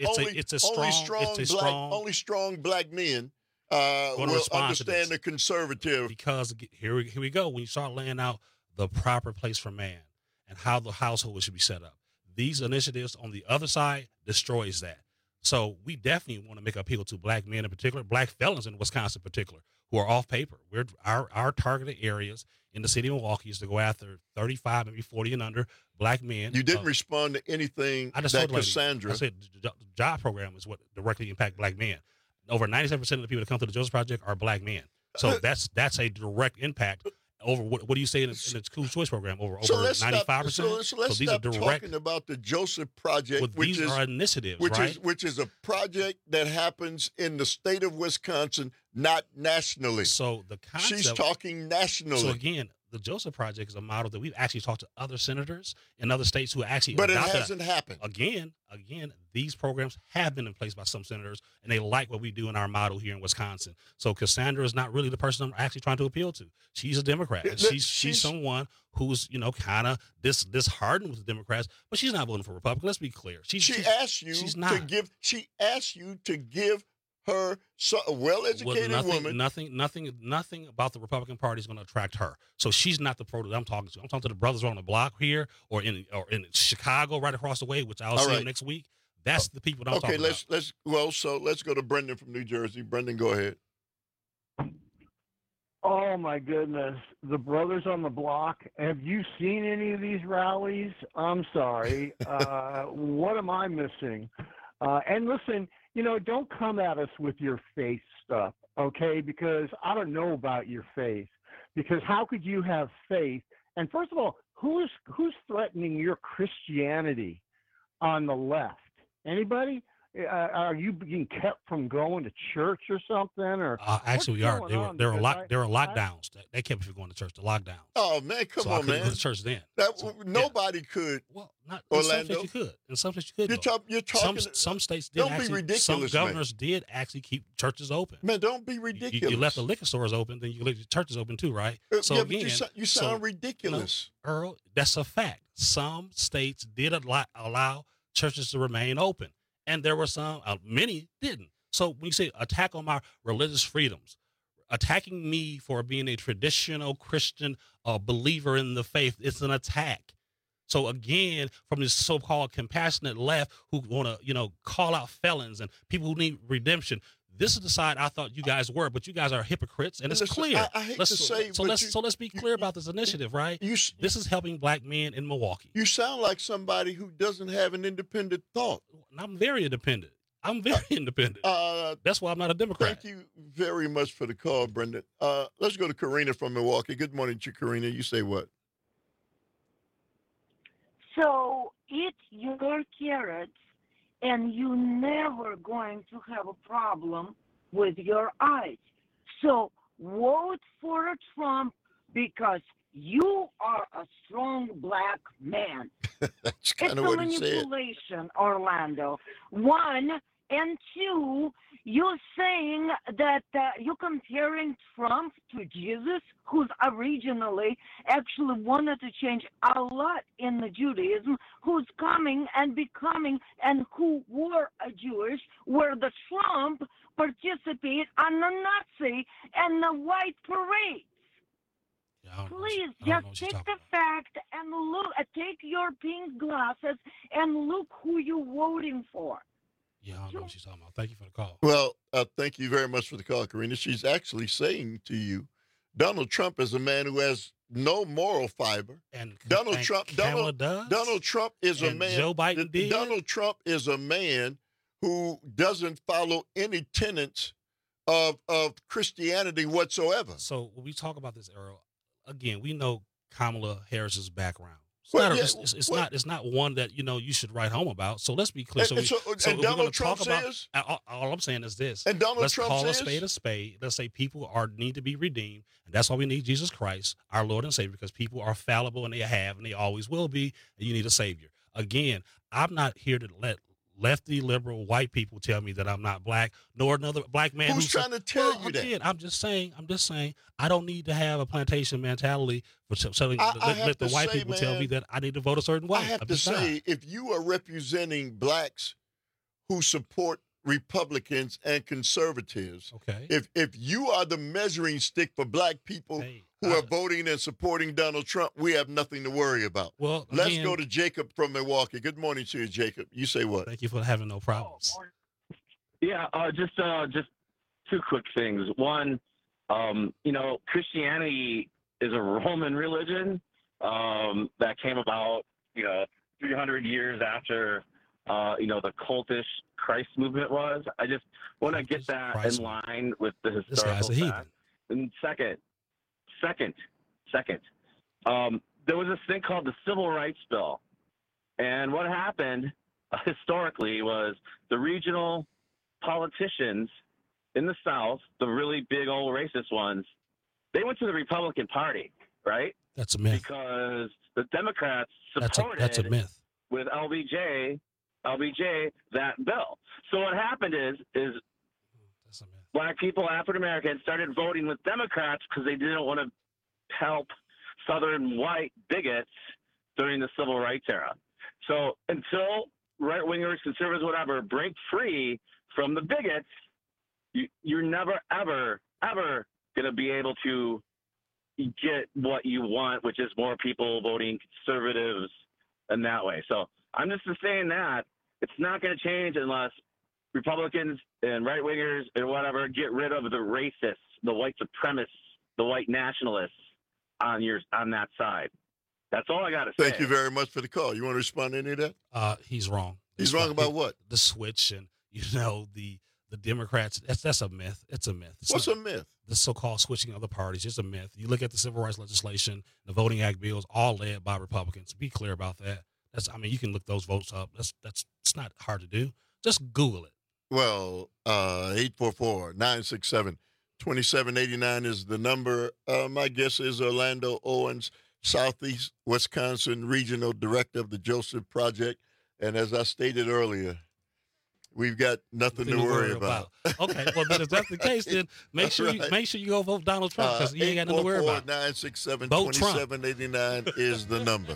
only strong Black men will understand the conservative. Because here we go. When you start laying out the proper place for man and how the household should be set up, these initiatives on the other side destroys that. So we definitely want to make appeal to Black men in particular, Black felons in Wisconsin in particular, who are off paper. Our targeted areas in the city of Milwaukee is to go after 35, maybe 40 and under Black men. You didn't respond to anything that Cassandra. I said the job program is what directly impact Black men. Over 97% of the people that come to the Joseph Project are Black men. So that's a direct impact. Over what do you say in the school choice program? Over 95%. So let's stop talking about the Joseph Project, which is initiatives, which is a project that happens in the state of Wisconsin, not nationally. So the concept, she's talking nationally. So again, the Joseph Project is a model that we've actually talked to other senators in other states who actually. But it hasn't happened. Again, these programs have been in place by some senators, and they like what we do in our model here in Wisconsin. So Cassandra is not really the person I'm actually trying to appeal to. She's a Democrat. And she's someone who's, you know, kind of disheartened with the Democrats, but she's not voting for Republican. Let's be clear. She asked you to give her a well-educated woman. Nothing about the Republican Party is going to attract her. So she's not the pro that I'm talking to. I'm talking to the brothers on the block here, or in Chicago, right across the way, which I'll see them next week. That's the people that I'm talking about. Let's go to Brendan from New Jersey. Brendan, go ahead. Oh my goodness, the brothers on the block. Have you seen any of these rallies? I'm sorry. What am I missing? And listen, you know, don't come at us with your faith stuff, okay? Because I don't know about your faith. Because how could you have faith? And first of all, who's threatening your Christianity on the left? Anybody? Are you being kept from going to church or something? Or actually, we are. There are lockdowns. They kept me from going to church. The lockdowns. Oh man, come on, man! Go to church then. Nobody could. Well, not Orlando. In some states you could. In some states you could. You're talking. Some states did. Don't be ridiculous. Some governors did actually keep churches open. Man, don't be ridiculous. You left the liquor stores open, then you left the churches open too, right? So again, you sound ridiculous, Earl. That's a fact. Some states did allow churches to remain open. And there were some, many didn't. So when you say attack on my religious freedoms, attacking me for being a traditional Christian believer in the faith, it's an attack. So again, from this so-called compassionate left who want to, you know, call out felons and people who need redemption, this is the side I thought you guys were, but you guys are hypocrites, and it's clear. I hate to say, let's be clear about this initiative, right? This is helping Black men in Milwaukee. You sound like somebody who doesn't have an independent thought. I'm very independent. That's why I'm not a Democrat. Thank you very much for the call, Brendan. Let's go to Karina from Milwaukee. Good morning to you, Karina. You say what? So eat your carrots, and you're never going to have a problem with your eyes. So vote for Trump because you are a strong Black man. That's kind of what he said. It's a manipulation, Orlando. One, And two, you're saying that you're comparing Trump to Jesus, who's originally actually wanted to change a lot in the Judaism, who's coming and becoming and who were a Jewish, where the Trump participate on the Nazi and the white parades. Please just take the fact and look, take your pink glasses and look who you're voting for. Yeah, I don't know what she's talking about. Thank you for the call. Well, thank you very much for the call, Karina. She's actually saying to you, Donald Trump is a man who has no moral fiber. And Donald Trump is and a man. Joe Biden did. Donald Trump is a man who doesn't follow any tenets of Christianity whatsoever. So when we talk about this, Earl, again, we know Kamala Harris's background. It's not one that you should write home about. So let's be clear. And Donald Trump says, all I'm saying is this. And Donald let's Trump call says, a spade a spade. Let's say people need to be redeemed, and that's why we need Jesus Christ, our Lord and Savior, because people are fallible and they always will be, and you need a Savior. Again, I'm not here to let lefty, liberal, white people tell me that I'm not black, nor another black man who's trying to tell you that. I'm just saying, I don't need to have a plantation mentality for let the white people tell me that I need to vote a certain way. I have to say, if you are representing blacks who support Republicans and conservatives, okay, if you are the measuring stick for black people who are voting and supporting Donald Trump, we have nothing to worry about. Well, let's go to Jacob from Milwaukee. Good morning to you, Jacob. You say what? Thank you for having no problems. Yeah, just two quick things. One, Christianity is a Roman religion that came about, 300 years after, the cultish Christ movement was. I just want to get that in line with the historical fact. And second, there was this thing called the Civil Rights Bill. And what happened historically was the regional politicians in the South, the really big old racist ones, they went to the Republican Party, right? That's a myth. Because the Democrats supported that's a myth. With LBJ that bill. So what happened is black people, African Americans, started voting with Democrats because they didn't want to help Southern white bigots during the Civil Rights era. So until right-wingers, conservatives, whatever, break free from the bigots, you're never, ever, ever going to be able to get what you want, which is more people voting conservatives in that way. So I'm just saying that it's not going to change unless Republicans and right-wingers and whatever get rid of the racists, the white supremacists, the white nationalists on that side. That's all I got to say. Thank you very much for the call. You want to respond to any of that? He's wrong. He's wrong about what? The switch and the Democrats. That's a myth. It's a myth. What's a myth? The so-called switching of the parties is a myth. You look at the civil rights legislation, the Voting Act bills, all led by Republicans. Be clear about that. You can look those votes up. It's not hard to do. Just Google it. Well, 844-967-2789 is the number. My guess is Orlando Owens, Southeast Wisconsin Regional Director of the Joseph Project. And as I stated earlier, we've got nothing to worry about. Okay, well, then if that's the case, then make sure you go vote Donald Trump because you ain't got nothing to worry about. 844-967-2789 is the number.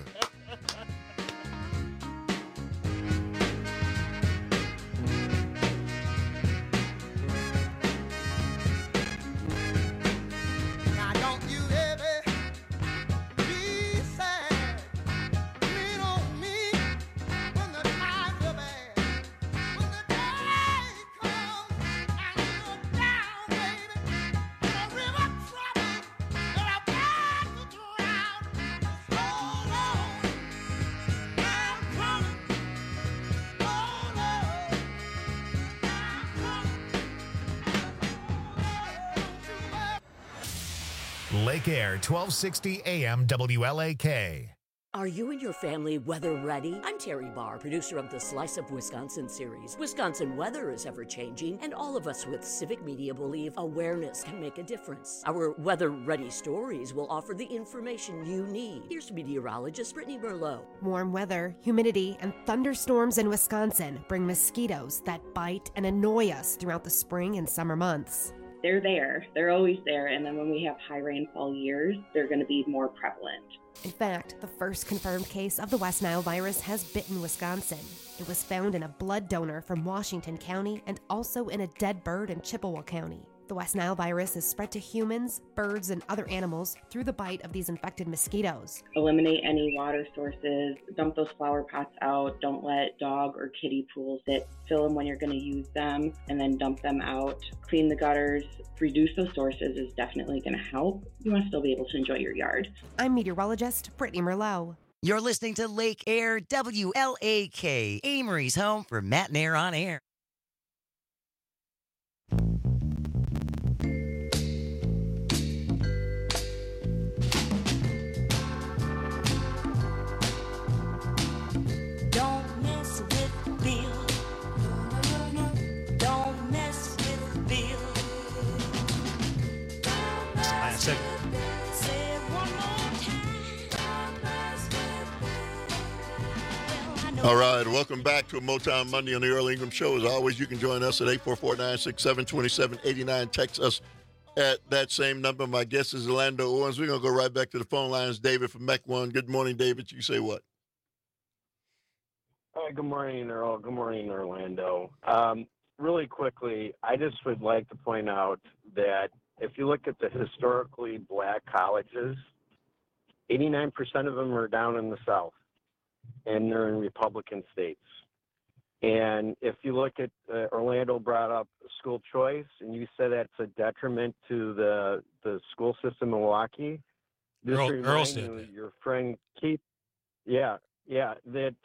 Lake Air, 1260 AM WLAK. Are you and your family weather ready? I'm Terry Barr, producer of the Slice of Wisconsin series. Wisconsin weather is ever-changing, and all of us with civic media believe awareness can make a difference. Our weather-ready stories will offer the information you need. Here's meteorologist Brittany Merlot. Warm weather, humidity, and thunderstorms in Wisconsin bring mosquitoes that bite and annoy us throughout the spring and summer months. They're there. They're always there. And then when we have high rainfall years, they're going to be more prevalent. In fact, the first confirmed case of the West Nile virus has bitten Wisconsin. It was found in a blood donor from Washington County and also in a dead bird in Chippewa County. The West Nile virus is spread to humans, birds, and other animals through the bite of these infected mosquitoes. Eliminate any water sources, dump those flower pots out, don't let dog or kitty pools sit. Fill them when you're going to use them, and then dump them out. Clean the gutters, reduce those sources is definitely going to help. You want to still be able to enjoy your yard. I'm meteorologist Brittany Merlot. You're listening to Lake Air WLAK, Amory's home for Matt and Air on Air. All right, welcome back to a Motown Monday on the Earl Ingram Show. As always, you can join us at 844-967-2789. Text us at that same number. My guest is Orlando Owens. We're going to go right back to the phone lines. David from Mech One. Good morning, David. You say what? Hi, good morning, Earl. Good morning, Orlando. Really quickly, I just would like to point out that if you look at the historically black colleges, 89% of them are down in the South, and they're in Republican states. And if you look at Orlando brought up school choice, and you said that's a detriment to the school system in Milwaukee. Just Earl said you, that. your friend Keith. Yeah, that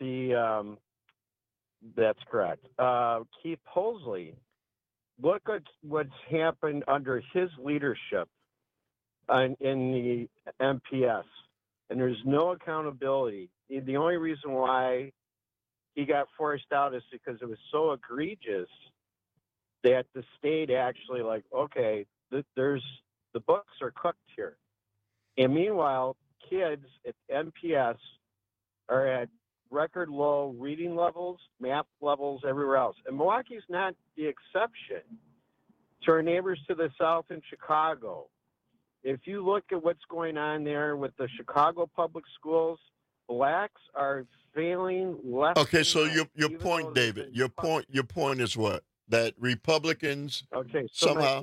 that's correct. Keith Hoseley. Look at what's happened under his leadership in the MPS, and there's no accountability. The only reason why he got forced out is because it was so egregious that the state actually okay, the books are cooked here. And meanwhile, kids at MPS are at record low reading levels, math levels, everywhere else. And Milwaukee's not the exception. To our neighbors to the south in Chicago, if you look at what's going on there with the Chicago public schools, blacks are failing left. Okay, so your point, David, your point is what? That Republicans somehow.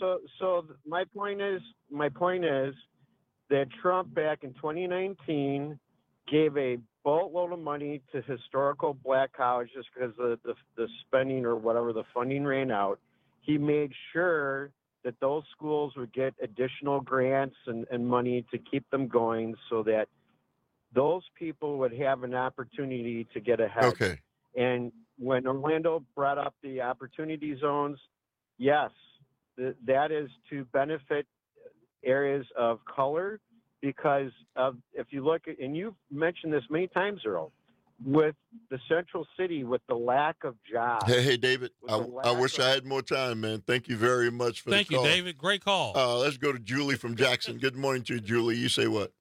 My point is that Trump back in 2019 gave a boatload of money to historical black colleges because the spending or whatever, the funding ran out. He made sure that those schools would get additional grants and money to keep them going so that those people would have an opportunity to get ahead. Okay. And when Orlando brought up the opportunity zones, yes, that is to benefit areas of color because if you look at, and you've mentioned this many times, Earl, with the central city, with the lack of jobs. Hey, David, I wish I had more time, man. Thank you very much for the call. Thank you, David. Great call. Let's go to Julie from Jackson. Good morning to you, Julie. You say what?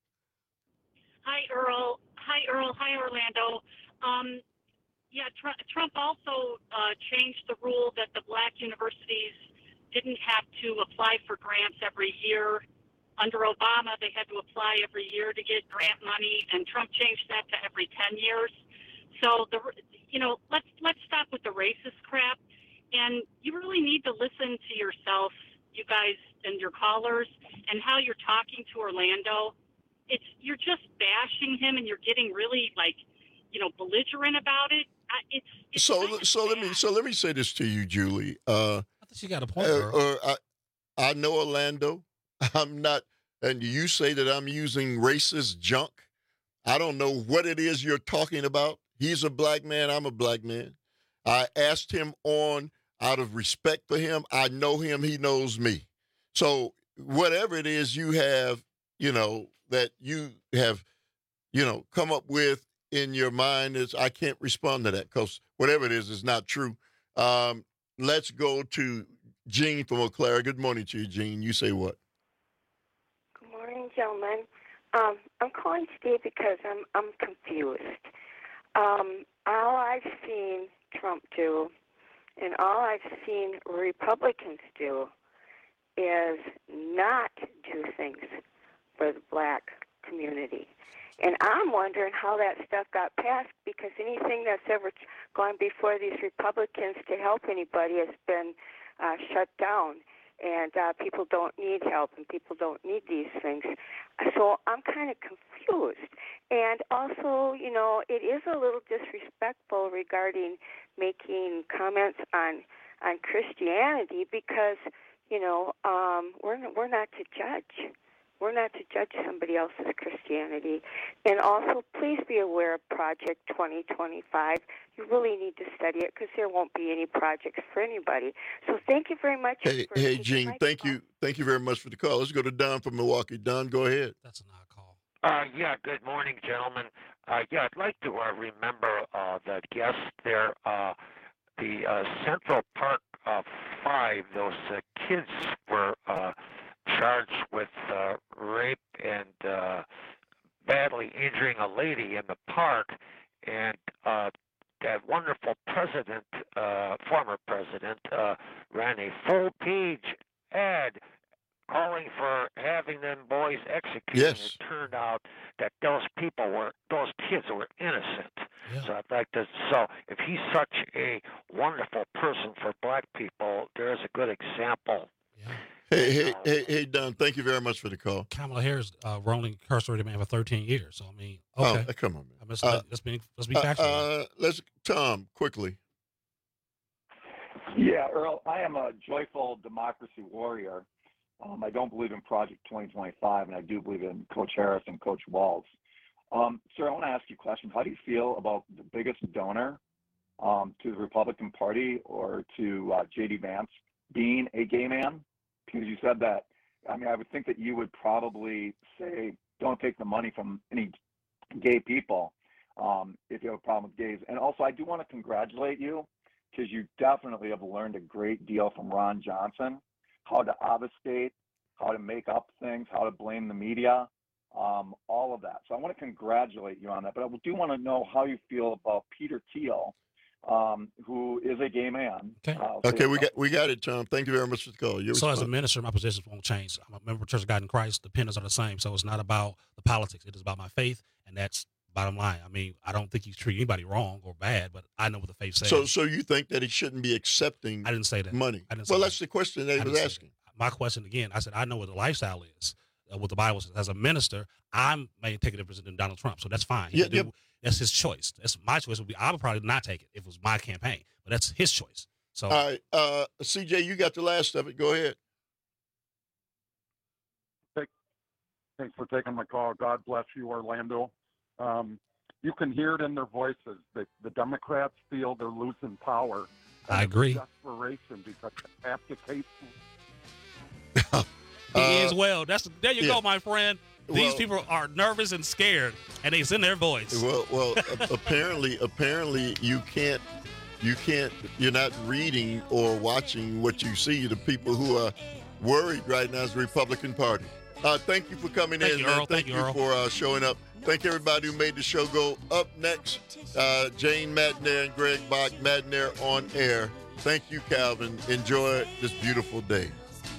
Hi, Earl. Hi, Orlando. Trump also changed the rule that the black universities didn't have to apply for grants every year. Under Obama, they had to apply every year to get grant money, and Trump changed that to every 10 years. So, let's stop with the racist crap, and you really need to listen to yourself, you guys and your callers, and how you're talking to Orlando. You're just bashing him, and you're getting really belligerent about it. Let me say this to you, Julie. I think you got a point. I know Orlando. I'm not, and you say that I'm using racist junk. I don't know what it is you're talking about. He's a black man. I'm a black man. I asked him on out of respect for him. I know him. He knows me. So whatever it is you have, that you have, come up with in your mind is, I can't respond to that because whatever it is not true. Let's go to Jean from Eau Claire. Good morning to you, Jean. You say what? Good morning, gentlemen. I'm calling today because I'm confused. All I've seen Trump do and all I've seen Republicans do is not do things for the black community. And I'm wondering how that stuff got passed, because anything that's ever gone before these Republicans to help anybody has been shut down. And people don't need help, and people don't need these things. So I'm kind of confused. And also, it is a little disrespectful regarding making comments on Christianity, because, we're not to judge. We're not to judge somebody else's Christianity. And also, please be aware of Project 2025. You really need to study it, because there won't be any projects for anybody. So thank you very much. Hey, Jean, thank you very much for the call. Let's go to Don from Milwaukee. Don, go ahead. That's an odd call. Good morning, gentlemen. I'd like to remember the guest there, the Central Park 5. Those kids were charged with rape and badly injuring a lady in the park, and that wonderful president, former president, ran a full-page ad calling for having them boys executed. Yes. It turned out that those kids were innocent. Yeah. So I'd like to. So if he's such a wonderful person for black people, there's a good example. Hey, Don, thank you very much for the call. Kamala Harris wrongly incarcerated man for 13 years. So, I mean, okay. Oh, come on, man. Let's be factual. Tom, quickly. Yeah, Earl, I am a joyful democracy warrior. I don't believe in Project 2025, and I do believe in Coach Harris and Coach Walz. Sir, I want to ask you a question. How do you feel about the biggest donor to the Republican Party or to J.D. Vance being a gay man? Because you said that. I mean, I would think that you would probably say, don't take the money from any gay people if you have a problem with gays. And also, I do want to congratulate you, because you definitely have learned a great deal from Ron Johnson, how to obfuscate, how to make up things, how to blame the media, all of that. So I want to congratulate you on that. But I do want to know how you feel about Peter Thiel, who is a gay man. Okay, we got it, Tom. Thank you very much for the call. So as a minister, my positions won't change. I'm a member of Church of God in Christ. The penance are the same. So it's not about the politics. It is about my faith, and that's bottom line. I mean, I don't think he's treating anybody wrong or bad, but I know what the faith says. So you think that he shouldn't be accepting I didn't say that. Money? I didn't say that's the question that he was asking. My question, again, I said, I know what the lifestyle is, what the Bible says. As a minister, I may take a different than Donald Trump, so that's fine. That's his choice. That's my choice. I would probably not take it if it was my campaign, but that's his choice. So, all right, CJ, you got the last of it. Go ahead. Thanks for taking my call. God bless you, Orlando. You can hear it in their voices. The Democrats feel they're losing power. I agree. Desperation, because they have to take. He is well. There you go, my friend. These people are nervous and scared, and it's in their voice. Well, apparently, you can't. You're not reading or watching what you see. The people who are worried right now is the Republican Party. Thank you for coming in, man. Thank you for showing up. Thank everybody who made the show go. Up next, Jane Matnair and Greg Bach, Matnair on air. Thank you, Calvin. Enjoy this beautiful day.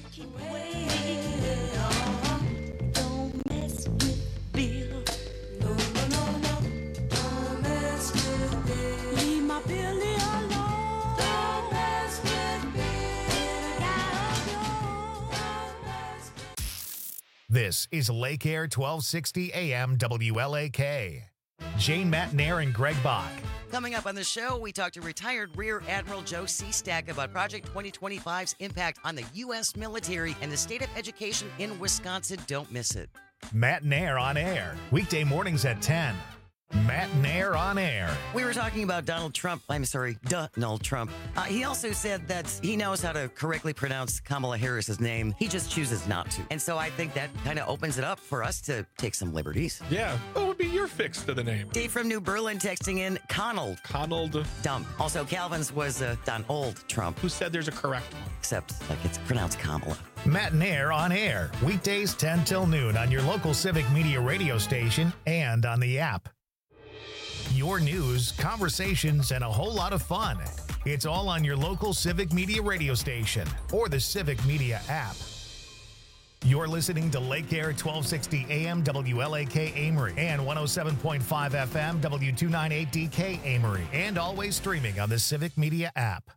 This is Lake Air 1260 AM WLAK. Jane Matnair and Greg Bach. Coming up on the show, we talk to retired Rear Admiral Joe Seastack about Project 2025's impact on the U.S. military and the state of education in Wisconsin. Don't miss it. Matnair on air, weekday mornings at 10. Matnair on air. We were talking about Donald Trump. He also said that he knows how to correctly pronounce Kamala Harris's name. He just chooses not to. And so I think that kind of opens it up for us to take some liberties. Yeah. Oh, would be your fix to the name? Dave from New Berlin texting in Conald. Conald. Dump. Also, Calvin's was Donald Trump. Who said there's a correct one? Except, like, it's pronounced Kamala. Matt and Air on air, weekdays 10 till noon on your local Civic Media radio station and on the app. Your news, conversations, and a whole lot of fun. It's all on your local Civic Media radio station or the Civic Media app. You're listening to Lake Air 1260 AM WLAK Amory and 107.5 FM W298DK Amory, and always streaming on the Civic Media app.